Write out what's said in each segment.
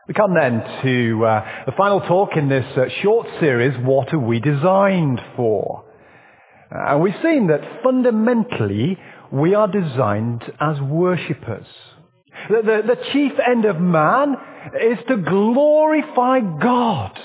We come then to the final talk in this short series, What Are We Designed For? And we've seen that fundamentally we are designed as worshippers. The chief end of man is to glorify God.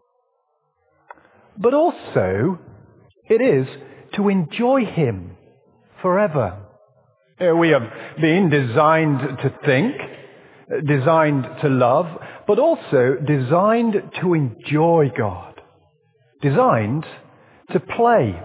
But also it is to enjoy Him forever. We have been designed to think, designed to love, but also designed to enjoy God. Designed to play.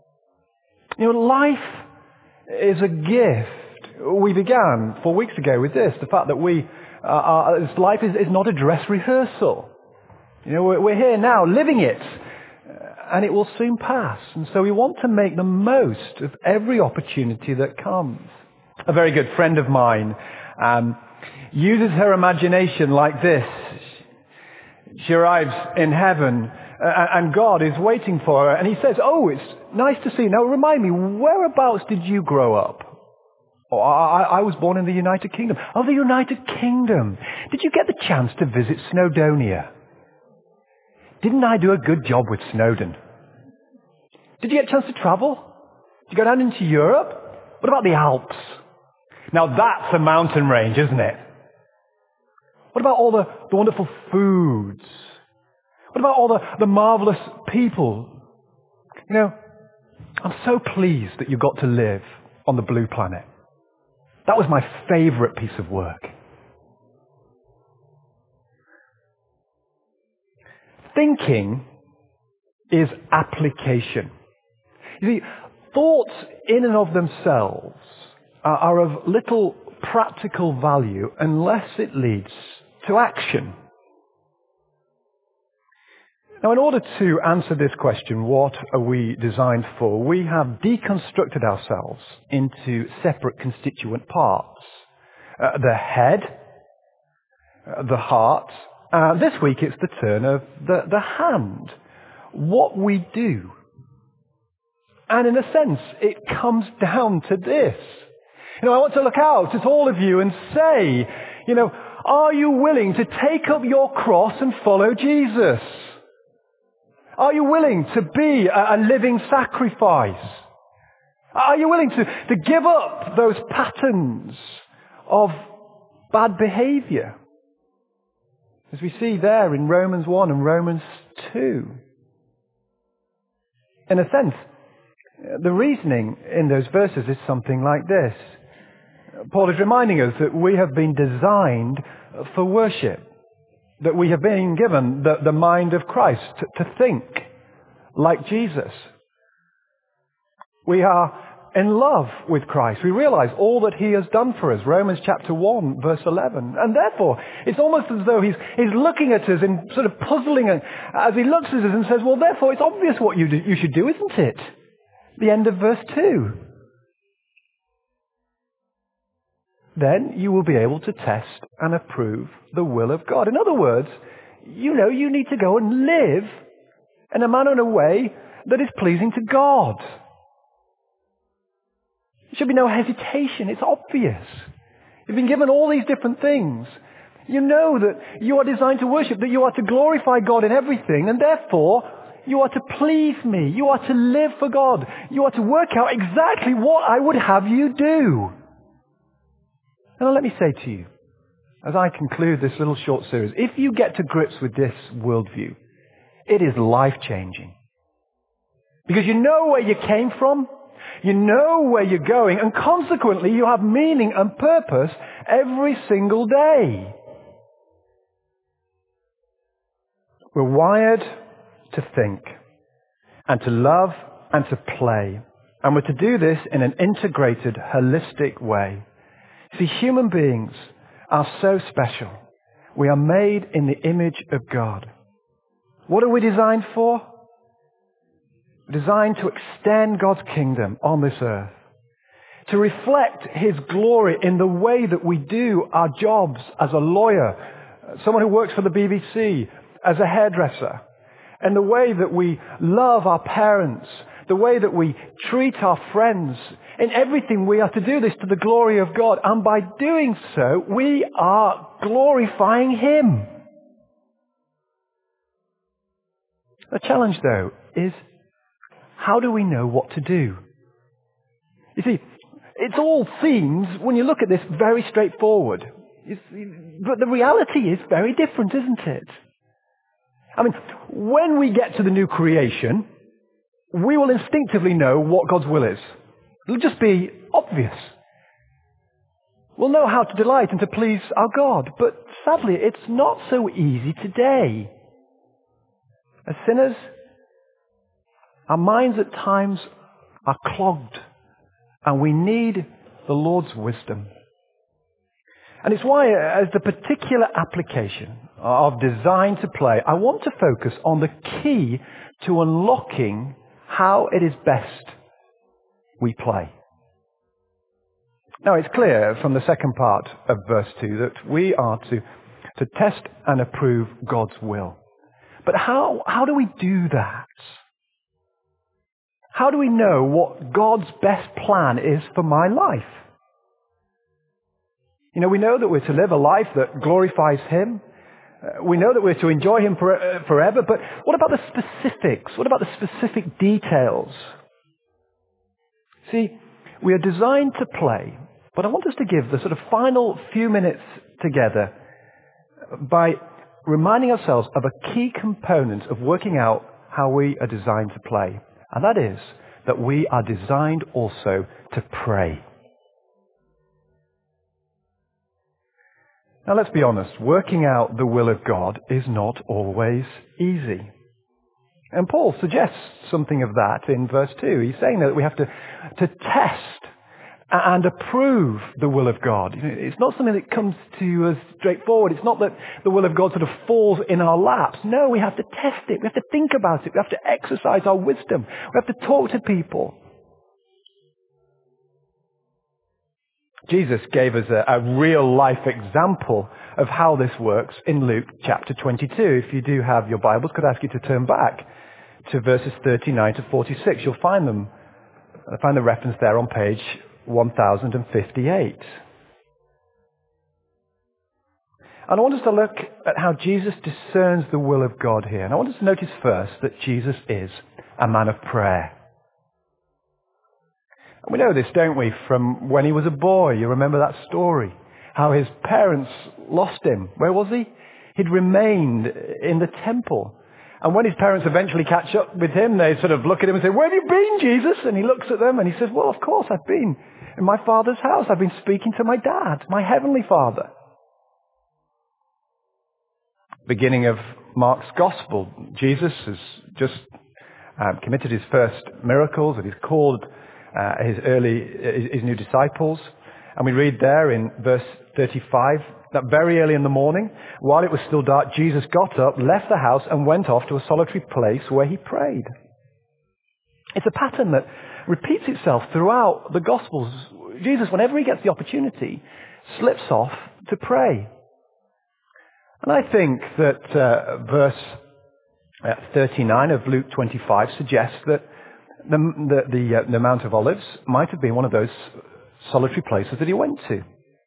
Life is a gift. We began 4 weeks ago with this, the fact that life is not a dress rehearsal. We're here now living it, and it will soon pass. And so we want to make the most of every opportunity that comes. A very good friend of mine uses her imagination like this. She arrives in heaven and God is waiting for her, and He says, "Oh, it's nice to see you. Now remind me, whereabouts did you grow up?" "Oh, I was born in the United Kingdom." "Oh, the United Kingdom. Did you get the chance to visit Snowdonia?" "Didn't I do a good job with Snowdon?" "Did you get a chance to travel? Did you go down into Europe? What about the Alps?" Now that's a mountain range, isn't it? What about all the wonderful foods? What about all the marvelous people? I'm so pleased that you got to live on the blue planet. That was my favorite piece of work. Thinking is application. You see, thoughts in and of themselves are of little practical value unless it leads to action. Now, in order to answer this question, what are we designed for, we have deconstructed ourselves into separate constituent parts. The head, the heart. This week it's the turn of the hand. What we do. And in a sense, it comes down to this. I want to look out at all of you and say, are you willing to take up your cross and follow Jesus? Are you willing to be a living sacrifice? Are you willing to give up those patterns of bad behavior? As we see there in Romans 1 and Romans 2. In a sense, the reasoning in those verses is something like this. Paul is reminding us that we have been designed for worship. That we have been given the mind of Christ to think like Jesus. We are in love with Christ. We realize all that He has done for us. Romans chapter 1, verse 11. And therefore, it's almost as though He's looking at us and sort of puzzling as He looks at us and says, well, therefore, it's obvious what you should do, isn't it? The end of verse 2. Then you will be able to test and approve the will of God. In other words, you need to go and live in a manner and a way that is pleasing to God. There should be no hesitation. It's obvious. You've been given all these different things. You know that you are designed to worship, that you are to glorify God in everything, and therefore you are to please me. You are to live for God. You are to work out exactly what I would have you do. Now let me say to you, as I conclude this little short series, if you get to grips with this worldview, it is life-changing. Because you know where you came from, you know where you're going, and consequently you have meaning and purpose every single day. We're wired to think, and to love, and to play. And we're to do this in an integrated, holistic way. See, human beings are so special. We are made in the image of God. What are we designed for? Designed to extend God's kingdom on this earth. To reflect His glory in the way that we do our jobs as a lawyer, someone who works for the BBC, as a hairdresser, and the way that we love our parents, the way that we treat our friends. In everything we are to do this to the glory of God. And by doing so, we are glorifying Him. The challenge, though, is how do we know what to do? You see, it all seems, when you look at this, very straightforward. But the reality is very different, isn't it? I mean, when we get to the new creation, we will instinctively know what God's will is. It'll just be obvious. We'll know how to delight and to please our God. But sadly, it's not so easy today. As sinners, our minds at times are clogged, and we need the Lord's wisdom. And it's why, as the particular application of design to play, I want to focus on the key to unlocking how it is best we play. Now, it's clear from the second part of verse 2 that we are to test and approve God's will. But how do we do that? How do we know what God's best plan is for my life? You know, we know that we're to live a life that glorifies Him. We know that we're to enjoy Him forever, but what about the specifics? What about the specific details? See, we are designed to play, but I want us to give the sort of final few minutes together by reminding ourselves of a key component of working out how we are designed to play. And that is that we are designed also to pray. Now let's be honest, working out the will of God is not always easy. And Paul suggests something of that in verse 2. He's saying that we have to test and approve the will of God. It's not something that comes to us straightforward. It's not that the will of God sort of falls in our laps. No, we have to test it. We have to think about it. We have to exercise our wisdom. We have to talk to people. Jesus gave us a real-life example of how this works in Luke chapter 22. If you do have your Bibles, could I ask you to turn back to verses 39 to 46. You'll find the reference there on page 1058. And I want us to look at how Jesus discerns the will of God here. And I want us to notice first that Jesus is a man of prayer. And we know this, don't we, from when he was a boy. You remember that story. How his parents lost him. Where was he? He'd remained in the temple. And when his parents eventually catch up with him, they sort of look at him and say, "Where have you been, Jesus?" And he looks at them and he says, "Well, of course, I've been in my Father's house. I've been speaking to my dad, my heavenly Father." Beginning of Mark's Gospel, Jesus has just committed his first miracles and he's called his new disciples. And we read there in verse 35 that very early in the morning, while it was still dark, Jesus got up, left the house, and went off to a solitary place where he prayed. It's a pattern that repeats itself throughout the Gospels. Jesus, whenever he gets the opportunity, slips off to pray. And I think that verse 39 of Luke 25 suggests that the Mount of Olives might have been one of those solitary places that he went to.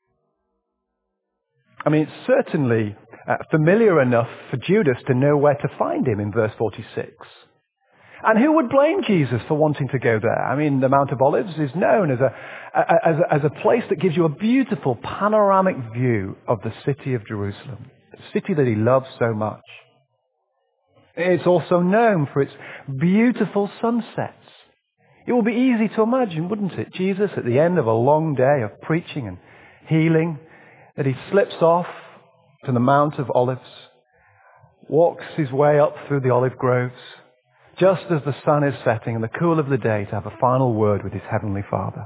I mean, it's certainly familiar enough for Judas to know where to find him in verse 46. And who would blame Jesus for wanting to go there? I mean, the Mount of Olives is known as a place that gives you a beautiful panoramic view of the city of Jerusalem, the city that he loves so much. It's also known for its beautiful sunsets. It will be easy to imagine, wouldn't it? Jesus, at the end of a long day of preaching and healing, that he slips off to the Mount of Olives, walks his way up through the olive groves, just as the sun is setting in the cool of the day to have a final word with his heavenly Father.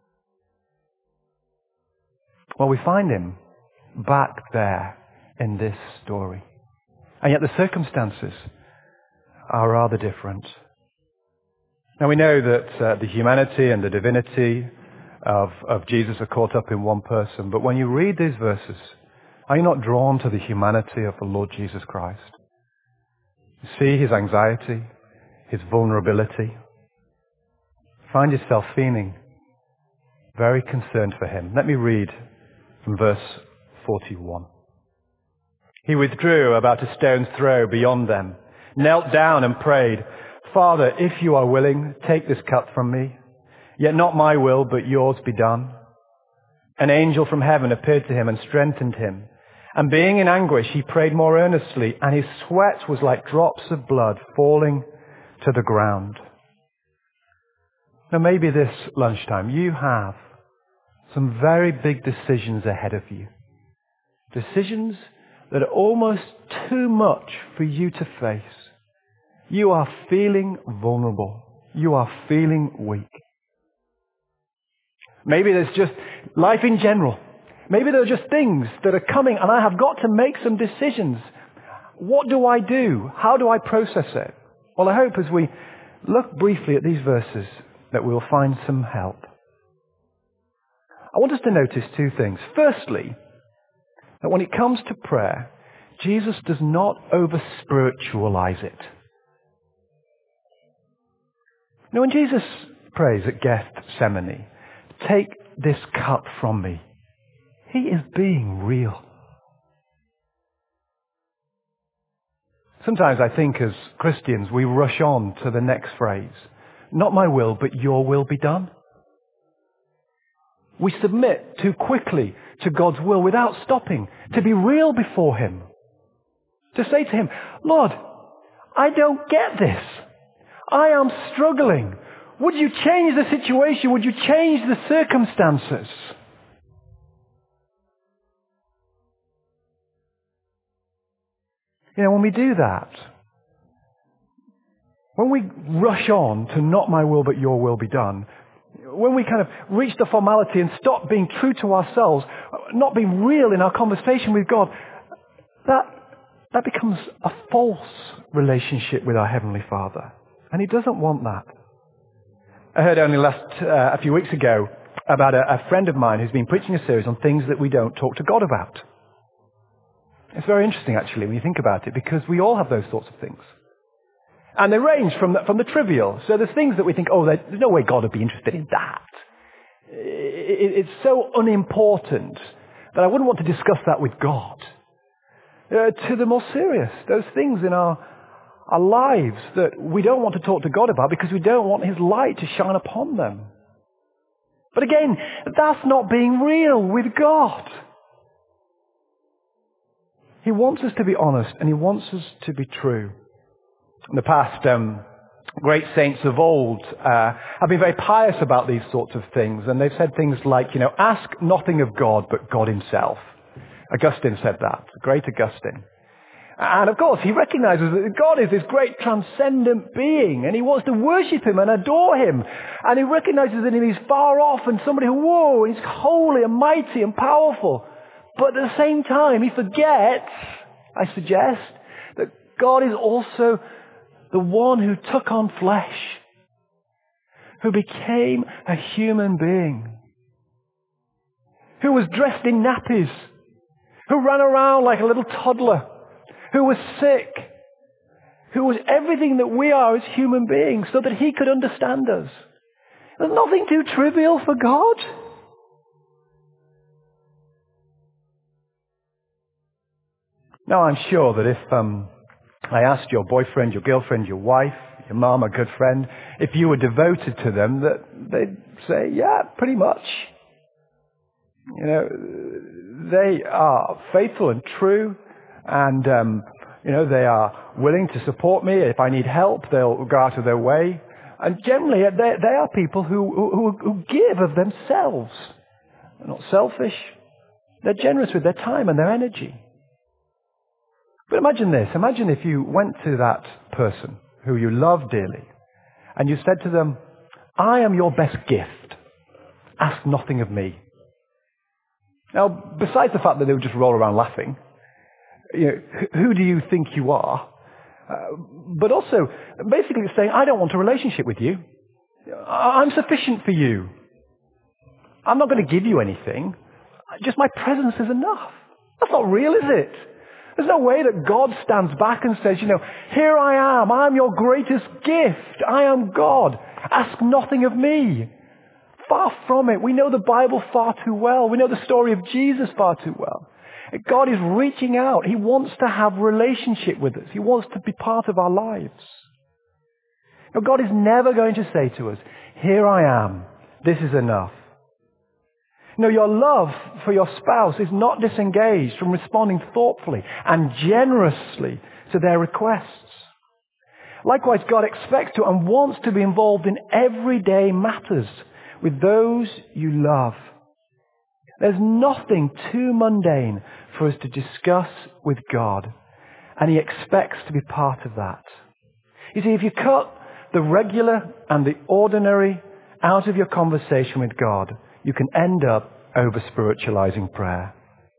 Well, we find him back there in this story. And yet the circumstances are rather different. Now we know that the humanity and the divinity of Jesus are caught up in one person. But when you read these verses, are you not drawn to the humanity of the Lord Jesus Christ? You see his anxiety, his vulnerability. Find yourself feeling very concerned for him. Let me read from verse 41. He withdrew about a stone's throw beyond them, knelt down and prayed, "Father, if you are willing, take this cup from me. Yet not my will, but yours be done." An angel from heaven appeared to him and strengthened him. And being in anguish, he prayed more earnestly, and his sweat was like drops of blood falling to the ground. Now maybe this lunchtime you have some very big decisions ahead of you. Decisions that are almost too much for you to face. You are feeling vulnerable. You are feeling weak. Maybe there's just life in general. Maybe there are just things that are coming and I have got to make some decisions. What do I do? How do I process it? Well, I hope as we look briefly at these verses that we'll find some help. I want us to notice two things. Firstly, that when it comes to prayer, Jesus does not over-spiritualize it. Now, when Jesus prays at Gethsemane, "Take this cup from me," he is being real. Sometimes I think as Christians we rush on to the next phrase. "Not my will, but your will be done." We submit too quickly to God's will without stopping to be real before him. To say to him, "Lord, I don't get this. I am struggling. Would you change the situation? Would you change the circumstances?" You know, when we do that, when we rush on to "not my will but your will be done," when we kind of reach the formality and stop being true to ourselves, not being real in our conversation with God, that becomes a false relationship with our Heavenly Father. And he doesn't want that. I heard only a few weeks ago about a friend of mine who's been preaching a series on things that we don't talk to God about. It's very interesting, actually, when you think about it, because we all have those sorts of things. And they range from the trivial. So there's things that we think, oh, there's no way God would be interested in that. It's so unimportant that I wouldn't want to discuss that with God. To the more serious, those things in our lives that we don't want to talk to God about because we don't want his light to shine upon them. But again, that's not being real with God. He wants us to be honest and he wants us to be true. In the past, great saints of old have been very pious about these sorts of things. And they've said things like, ask nothing of God but God himself. Augustine said that, the great Augustine. And of course, he recognizes that God is this great transcendent being, and he wants to worship him and adore him. And he recognizes that he's far off and somebody who, he's holy and mighty and powerful. But at the same time, he forgets, I suggest, that God is also the one who took on flesh, who became a human being, who was dressed in nappies, who ran around like a little toddler, who was sick, who was everything that we are as human beings so that he could understand us. There's nothing too trivial for God. Now, I'm sure that if I asked your boyfriend, your girlfriend, your wife, your mom, a good friend, if you were devoted to them, that they'd say, yeah, pretty much. They are faithful and true, and they are willing to support me. If I need help, they'll go out of their way. And generally, they are people who give of themselves. They're not selfish. They're generous with their time and their energy. But imagine this. Imagine if you went to that person who you love dearly, and you said to them, I am your best gift. Ask nothing of me. Now, besides the fact that they would just roll around laughing, who do you think you are? But also, basically saying, I don't want a relationship with you. I'm sufficient for you. I'm not going to give you anything. Just my presence is enough. That's not real, is it? There's no way that God stands back and says, here I am. I'm your greatest gift. I am God. Ask nothing of me. Far from it. We know the Bible far too well. We know the story of Jesus far too well. God is reaching out. He wants to have relationship with us. He wants to be part of our lives. Now, God is never going to say to us, here I am. This is enough. No, your love for your spouse is not disengaged from responding thoughtfully and generously to their requests. Likewise, God expects to and wants to be involved in everyday matters with those you love. There's nothing too mundane for us to discuss with God, and He expects to be part of that. You see, if you cut the regular and the ordinary out of your conversation with God, you can end up over-spiritualizing prayer.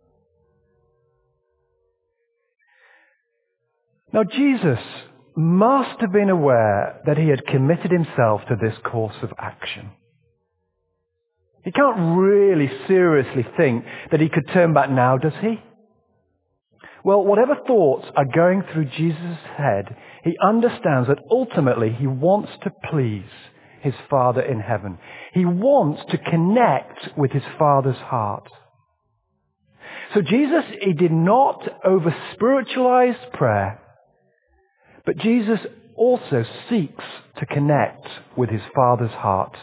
Now, Jesus must have been aware that He had committed Himself to this course of action. He can't really seriously think that He could turn back now, does He? Well, whatever thoughts are going through Jesus' head, He understands that ultimately He wants to please His Father in heaven. He wants to connect with His Father's heart. So Jesus, He did not over-spiritualize prayer, but Jesus also seeks to connect with His Father's heart.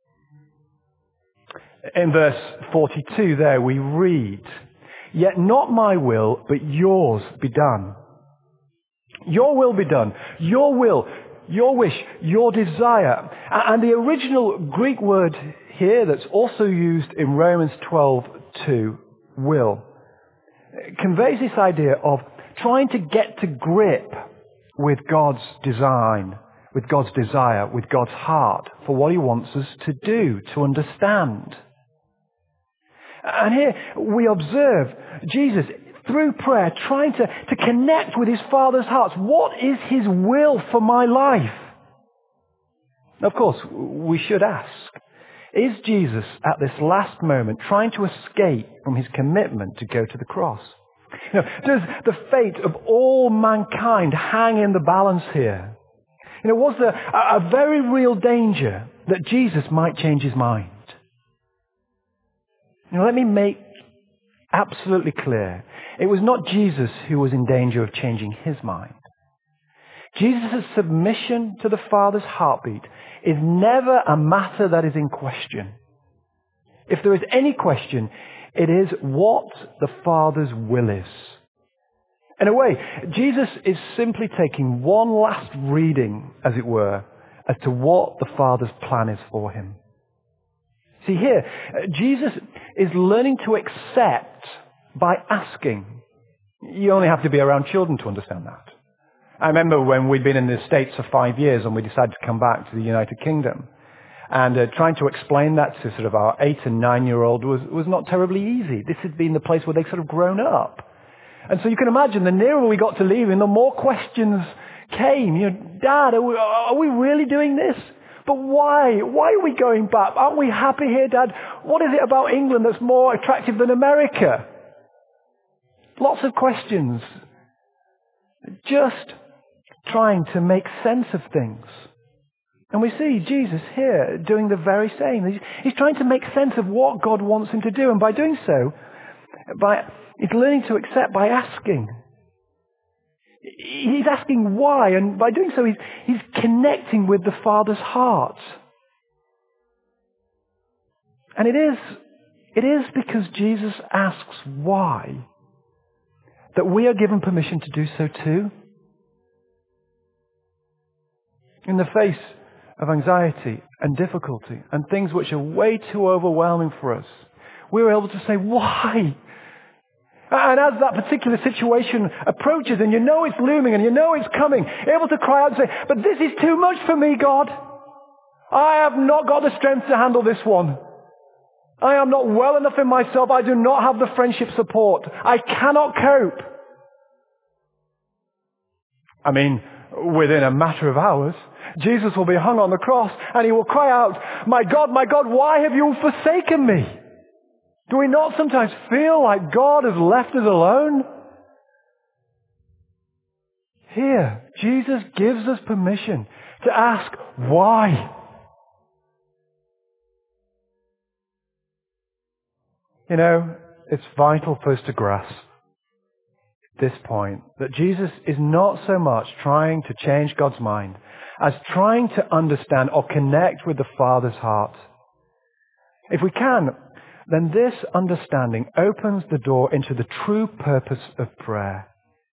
In verse 42 there we read, "Yet not my will, but yours be done." Your will be done. Your will, your wish, your desire. And the original Greek word here that's also used in Romans 12:2, will, conveys this idea of trying to get to grip with God's design, with God's desire, with God's heart for what He wants us to do, to understand. And here we observe Jesus, through prayer, trying to connect with His Father's heart. What is His will for my life? Of course, we should ask, is Jesus at this last moment trying to escape from His commitment to go to the cross? Does the fate of all mankind hang in the balance here? Was there a very real danger that Jesus might change His mind? Let me make absolutely clear, it was not Jesus who was in danger of changing His mind. Jesus' submission to the Father's heartbeat is never a matter that is in question. If there is any question, it is what the Father's will is. In a way, Jesus is simply taking one last reading, as it were, as to what the Father's plan is for Him. See here, Jesus is learning to accept by asking. You only have to be around children to understand that. I remember when we'd been in the States for 5 years and we decided to come back to the United Kingdom. And trying to explain that to sort of our 8 and 9-year-old was not terribly easy. This had been the place where they'd sort of grown up. And so you can imagine, the nearer we got to leaving, the more questions came. Dad, are we really doing this? But why? Why are we going back? Aren't we happy here, Dad? What is it about England that's more attractive than America? Lots of questions. Just trying to make sense of things. And we see Jesus here doing the very same. He's trying to make sense of what God wants him to do. And by doing so, he's learning to accept by asking. He's asking why, and by doing so, he's connecting with the Father's heart. And it is because Jesus asks why that we are given permission to do so too. In the face of anxiety and difficulty and things which are way too overwhelming for us, we're able to say, why? And as that particular situation approaches and you know it's looming and you know it's coming, able to cry out and say, but this is too much for me, God. I have not got the strength to handle this one. I am not well enough in myself. I do not have the friendship support. I cannot cope. I mean, within a matter of hours, Jesus will be hung on the cross and he will cry out, my God, why have you forsaken me? Do we not sometimes feel like God has left us alone? Here, Jesus gives us permission to ask why. It's vital for us to grasp this point, that Jesus is not so much trying to change God's mind as trying to understand or connect with the Father's heart. If we can, then this understanding opens the door into the true purpose of prayer.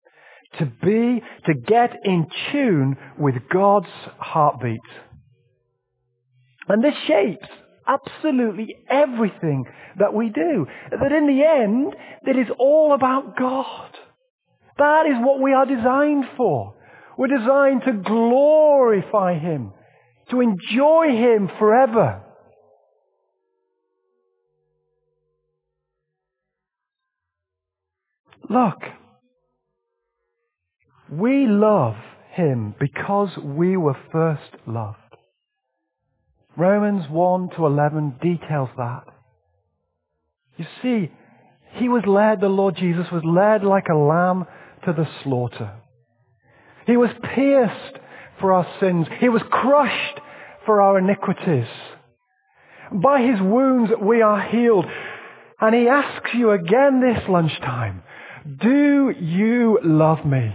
To get in tune with God's heartbeat. And this shapes absolutely everything that we do. That in the end, it is all about God. That is what we are designed for. We're designed to glorify Him, to enjoy Him forever. Look, we love Him because we were first loved. Romans 1-11 details that. You see, the Lord Jesus was led like a lamb to the slaughter. He was pierced for our sins. He was crushed for our iniquities. By His wounds we are healed. And He asks you again this lunchtime, do you love me?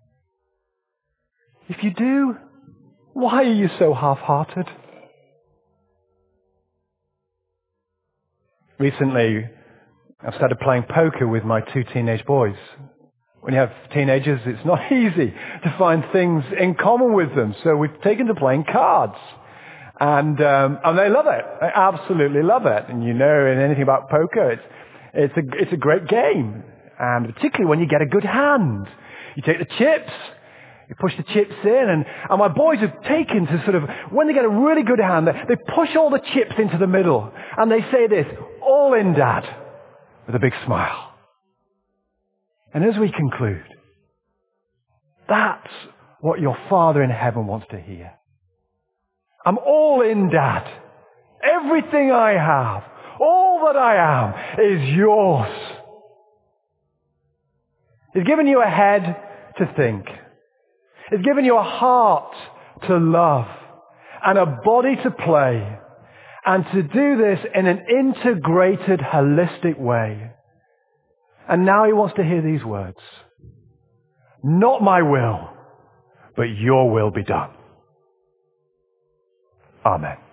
If you do, why are you so half-hearted? Recently, I've started playing poker with my 2 teenage boys. When you have teenagers, it's not easy to find things in common with them. So we've taken to playing cards. And they love it. They absolutely love it. And you know anything about poker, it's a great game. And particularly when you get a good hand. You take the chips, you push the chips in, and my boys have taken to sort of, when they get a really good hand, they push all the chips into the middle. And they say this, all in, Dad, with a big smile. And as we conclude, that's what your Father in heaven wants to hear. I'm all in, Dad. Everything I have, all that I am, is yours. He's given you a head to think. He's given you a heart to love and a body to play, and to do this in an integrated, holistic way. And now He wants to hear these words. Not my will, but your will be done. Amen.